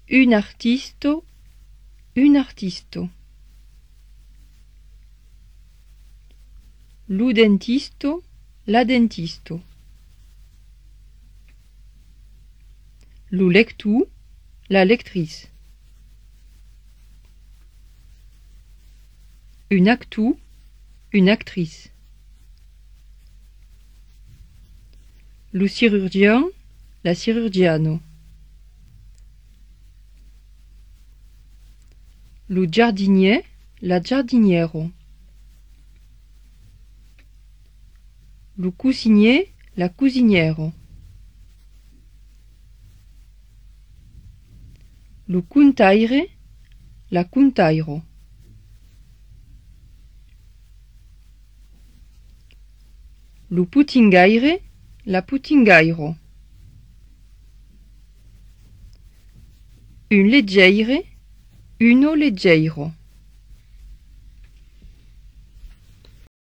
un artisto, un artisto. Lu dentisto, la dentisto. Lu lectu, la lectrice. Une actu, une actrice. Lu chirurgien, la chirurgiano. Lu giardinier, la giardiniero. Lu cuisinier, la cuisiniero. Lu cuntaire, la cuntairo. Lu putingaire, la putingairo. Un leggeire, uno leggeiro.